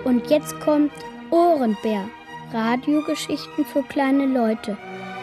Und jetzt kommt Ohrenbär. Radiogeschichten für kleine Leute.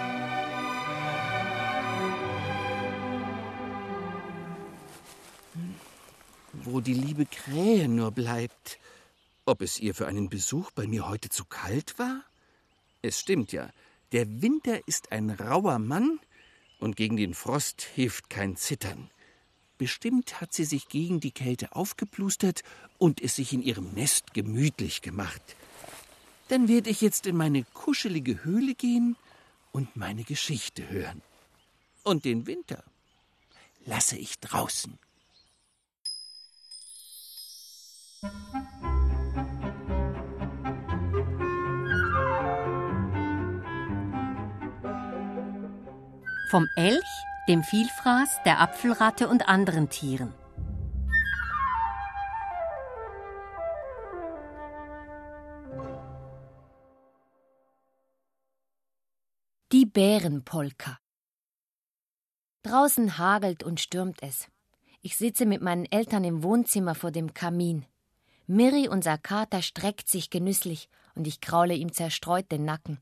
Wo die liebe Krähe nur bleibt. Ob es ihr für einen Besuch bei mir heute zu kalt war? Es stimmt ja, der Winter ist ein rauer Mann und gegen den Frost hilft kein Zittern. Bestimmt hat sie sich gegen die Kälte aufgeplustert und es sich in ihrem Nest gemütlich gemacht. Dann werde ich jetzt in meine kuschelige Höhle gehen und meine Geschichte hören. Und den Winter lasse ich draußen. Vom Elch, dem Vielfraß, der Apfelratte und anderen Tieren. Die Bärenpolka. Draußen hagelt und stürmt es. Ich sitze mit meinen Eltern im Wohnzimmer vor dem Kamin. Mirri, unser Kater, streckt sich genüsslich und ich kraule ihm zerstreut den Nacken.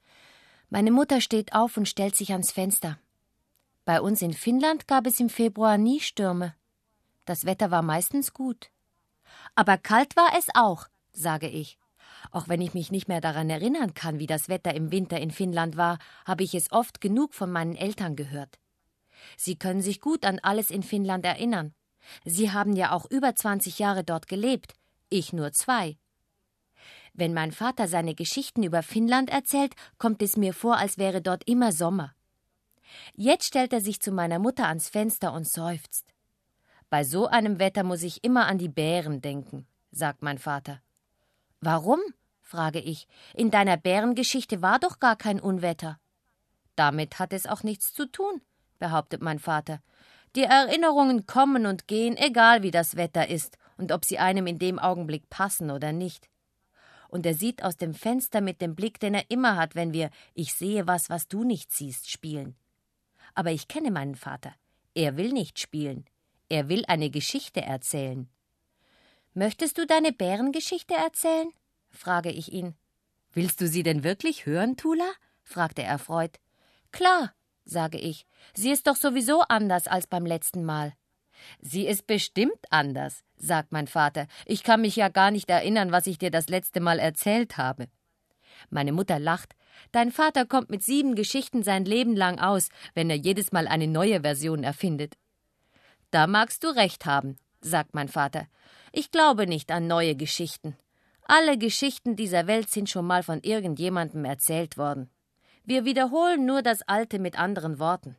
Meine Mutter steht auf und stellt sich ans Fenster. Bei uns in Finnland gab es im Februar nie Stürme. Das Wetter war meistens gut. Aber kalt war es auch, sage ich. Auch wenn ich mich nicht mehr daran erinnern kann, wie das Wetter im Winter in Finnland war, habe ich es oft genug von meinen Eltern gehört. Sie können sich gut an alles in Finnland erinnern. Sie haben ja auch über 20 Jahre dort gelebt, ich nur 2. Wenn mein Vater seine Geschichten über Finnland erzählt, kommt es mir vor, als wäre dort immer Sommer. Jetzt stellt er sich zu meiner Mutter ans Fenster und seufzt. Bei so einem Wetter muss ich immer an die Bären denken, sagt mein Vater. Warum? Frage ich. In deiner Bärengeschichte war doch gar kein Unwetter. Damit hat es auch nichts zu tun, behauptet mein Vater. Die Erinnerungen kommen und gehen, egal wie das Wetter ist und ob sie einem in dem Augenblick passen oder nicht. Und er sieht aus dem Fenster mit dem Blick, den er immer hat, wenn wir »Ich sehe was, was du nicht siehst« spielen. Aber ich kenne meinen Vater. Er will nicht spielen. Er will eine Geschichte erzählen. »Möchtest du deine Bärengeschichte erzählen?« frage ich ihn. »Willst du sie denn wirklich hören, Tula?« fragt er erfreut. »Klar«, sage ich. »Sie ist doch sowieso anders als beim letzten Mal.« »Sie ist bestimmt anders«, sagt mein Vater. »Ich kann mich ja gar nicht erinnern, was ich dir das letzte Mal erzählt habe.« Meine Mutter lacht. »Dein Vater kommt mit 7 Geschichten sein Leben lang aus, wenn er jedes Mal eine neue Version erfindet.« »Da magst du recht haben«, sagt mein Vater. »Ich glaube nicht an neue Geschichten. Alle Geschichten dieser Welt sind schon mal von irgendjemandem erzählt worden. Wir wiederholen nur das Alte mit anderen Worten.«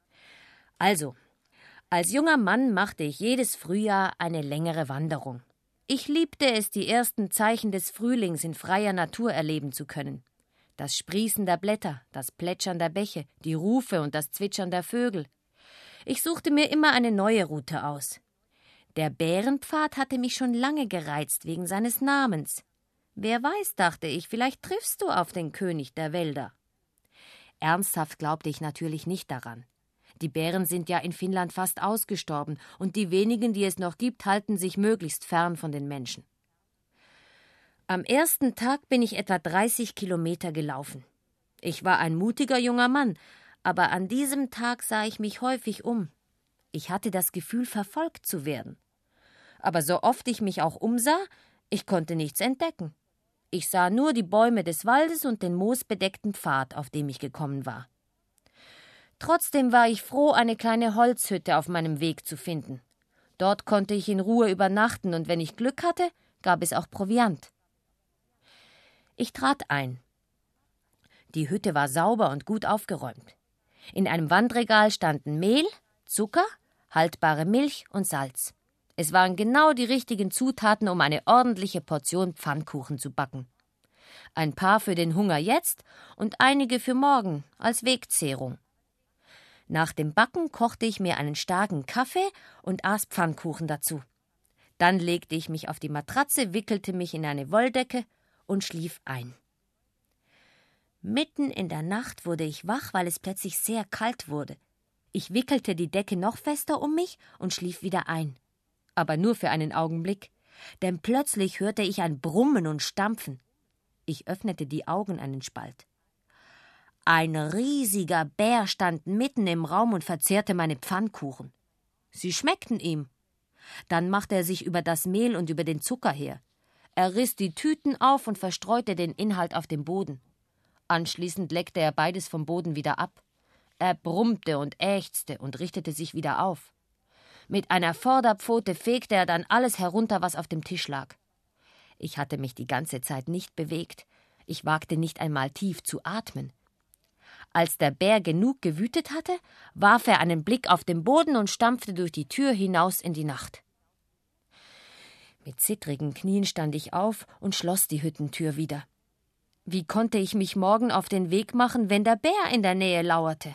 Also, als junger Mann machte ich jedes Frühjahr eine längere Wanderung. Ich liebte es, die ersten Zeichen des Frühlings in freier Natur erleben zu können. Das Sprießen der Blätter, das Plätschern der Bäche, die Rufe und das Zwitschern der Vögel. Ich suchte mir immer eine neue Route aus. Der Bärenpfad hatte mich schon lange gereizt wegen seines Namens. Wer weiß, dachte ich, vielleicht triffst du auf den König der Wälder. Ernsthaft glaubte ich natürlich nicht daran. Die Bären sind ja in Finnland fast ausgestorben und die wenigen, die es noch gibt, halten sich möglichst fern von den Menschen. Am ersten Tag bin ich etwa 30 Kilometer gelaufen. Ich war ein mutiger junger Mann, aber an diesem Tag sah ich mich häufig um. Ich hatte das Gefühl, verfolgt zu werden. Aber so oft ich mich auch umsah, ich konnte nichts entdecken. Ich sah nur die Bäume des Waldes und den moosbedeckten Pfad, auf dem ich gekommen war. Trotzdem war ich froh, eine kleine Holzhütte auf meinem Weg zu finden. Dort konnte ich in Ruhe übernachten und wenn ich Glück hatte, gab es auch Proviant. Ich trat ein. Die Hütte war sauber und gut aufgeräumt. In einem Wandregal standen Mehl, Zucker, haltbare Milch und Salz. Es waren genau die richtigen Zutaten, um eine ordentliche Portion Pfannkuchen zu backen. Ein paar für den Hunger jetzt und einige für morgen als Wegzehrung. Nach dem Backen kochte ich mir einen starken Kaffee und aß Pfannkuchen dazu. Dann legte ich mich auf die Matratze, wickelte mich in eine Wolldecke und schlief ein. Mitten in der Nacht wurde ich wach, weil es plötzlich sehr kalt wurde. Ich wickelte die Decke noch fester um mich und schlief wieder ein. Aber nur für einen Augenblick. Denn plötzlich hörte ich ein Brummen und Stampfen. Ich öffnete die Augen einen Spalt. Ein riesiger Bär stand mitten im Raum und verzehrte meine Pfannkuchen. Sie schmeckten ihm. Dann machte er sich über das Mehl und über den Zucker her. Er riss die Tüten auf und verstreute den Inhalt auf dem Boden. Anschließend leckte er beides vom Boden wieder ab. Er brummte und ächzte und richtete sich wieder auf. Mit einer Vorderpfote fegte er dann alles herunter, was auf dem Tisch lag. Ich hatte mich die ganze Zeit nicht bewegt. Ich wagte nicht einmal tief zu atmen. Als der Bär genug gewütet hatte, warf er einen Blick auf den Boden und stampfte durch die Tür hinaus in die Nacht. Mit zittrigen Knien stand ich auf und schloss die Hüttentür wieder. Wie konnte ich mich morgen auf den Weg machen, wenn der Bär in der Nähe lauerte?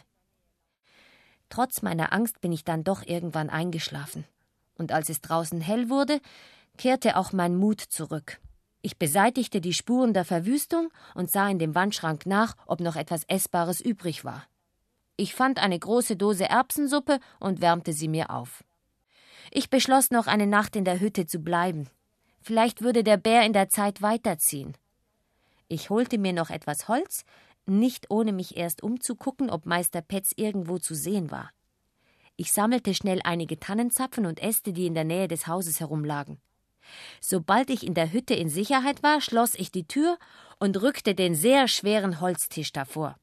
Trotz meiner Angst bin ich dann doch irgendwann eingeschlafen. Und als es draußen hell wurde, kehrte auch mein Mut zurück. Ich beseitigte die Spuren der Verwüstung und sah in dem Wandschrank nach, ob noch etwas Essbares übrig war. Ich fand eine große Dose Erbsensuppe und wärmte sie mir auf. Ich beschloss, noch eine Nacht in der Hütte zu bleiben. Vielleicht würde der Bär in der Zeit weiterziehen. Ich holte mir noch etwas Holz, nicht ohne mich erst umzugucken, ob Meister Petz irgendwo zu sehen war. Ich sammelte schnell einige Tannenzapfen und Äste, die in der Nähe des Hauses herumlagen. Sobald ich in der Hütte in Sicherheit war, schloss ich die Tür und rückte den sehr schweren Holztisch davor.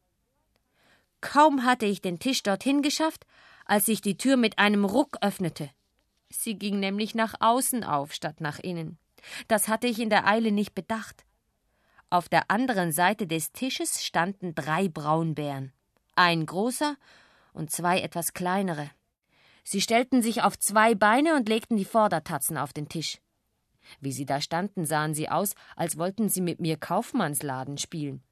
Kaum hatte ich den Tisch dorthin geschafft, als sich die Tür mit einem Ruck öffnete. Sie ging nämlich nach außen auf, statt nach innen. Das hatte ich in der Eile nicht bedacht. Auf der anderen Seite des Tisches standen 3 Braunbären, ein großer und 2 etwas kleinere. Sie stellten sich auf 2 Beine und legten die Vordertatzen auf den Tisch. Wie sie da standen, sahen sie aus, als wollten sie mit mir Kaufmannsladen spielen.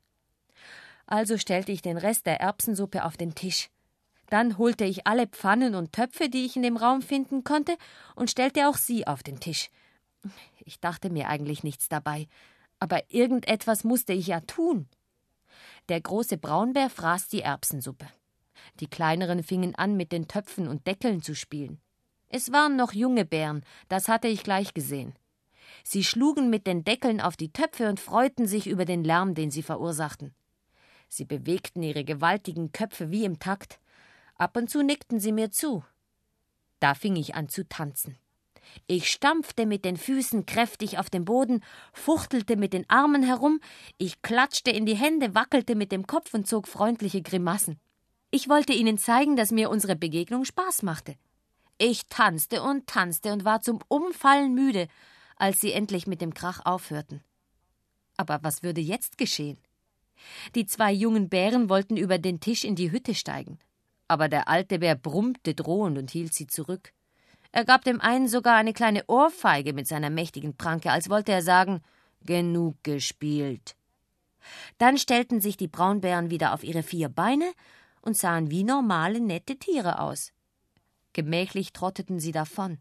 Also stellte ich den Rest der Erbsensuppe auf den Tisch. Dann holte ich alle Pfannen und Töpfe, die ich in dem Raum finden konnte, und stellte auch sie auf den Tisch. Ich dachte mir eigentlich nichts dabei, aber irgendetwas musste ich ja tun. Der große Braunbär fraß die Erbsensuppe. Die kleineren fingen an, mit den Töpfen und Deckeln zu spielen. Es waren noch junge Bären, das hatte ich gleich gesehen. Sie schlugen mit den Deckeln auf die Töpfe und freuten sich über den Lärm, den sie verursachten. Sie bewegten ihre gewaltigen Köpfe wie im Takt. Ab und zu nickten sie mir zu. Da fing ich an zu tanzen. Ich stampfte mit den Füßen kräftig auf den Boden, fuchtelte mit den Armen herum, ich klatschte in die Hände, wackelte mit dem Kopf und zog freundliche Grimassen. Ich wollte ihnen zeigen, dass mir unsere Begegnung Spaß machte. Ich tanzte und war zum Umfallen müde, als sie endlich mit dem Krach aufhörten. Aber was würde jetzt geschehen? Die 2 jungen Bären wollten über den Tisch in die Hütte steigen. Aber der alte Bär brummte drohend und hielt sie zurück. Er gab dem einen sogar eine kleine Ohrfeige mit seiner mächtigen Pranke, als wollte er sagen, genug gespielt. Dann stellten sich die Braunbären wieder auf ihre 4 Beine und sahen wie normale, nette Tiere aus. Gemächlich trotteten sie davon.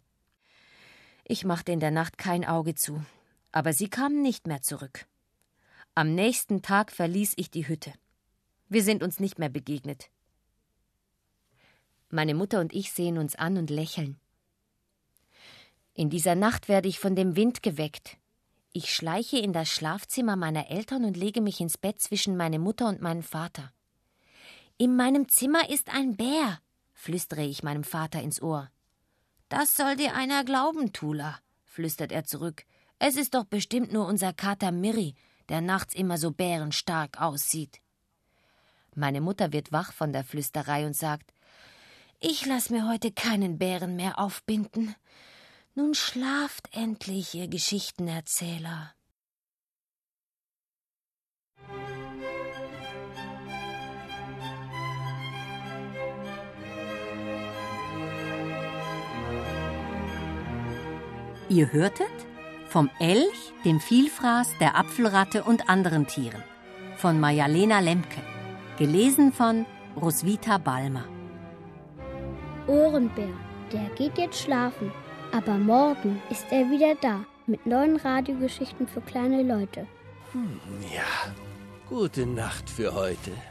Ich machte in der Nacht kein Auge zu, aber sie kamen nicht mehr zurück. Am nächsten Tag verließ ich die Hütte. Wir sind uns nicht mehr begegnet. Meine Mutter und ich sehen uns an und lächeln. In dieser Nacht werde ich von dem Wind geweckt. Ich schleiche in das Schlafzimmer meiner Eltern und lege mich ins Bett zwischen meine Mutter und meinen Vater. »In meinem Zimmer ist ein Bär«, flüstere ich meinem Vater ins Ohr. »Das soll dir einer glauben, Tula«, flüstert er zurück. »Es ist doch bestimmt nur unser Kater Miri, der nachts immer so bärenstark aussieht.« Meine Mutter wird wach von der Flüsterei und sagt, »Ich lass mir heute keinen Bären mehr aufbinden. Nun schlaft endlich, ihr Geschichtenerzähler.« Ihr hörtet vom Elch, dem Vielfraß, der Apfelratte und anderen Tieren von Maja-Lena Lemke, gelesen von Roswitha Balmer. Ohrenbär, der geht jetzt schlafen, aber morgen ist er wieder da mit neuen Radiogeschichten für kleine Leute. Ja, gute Nacht für heute.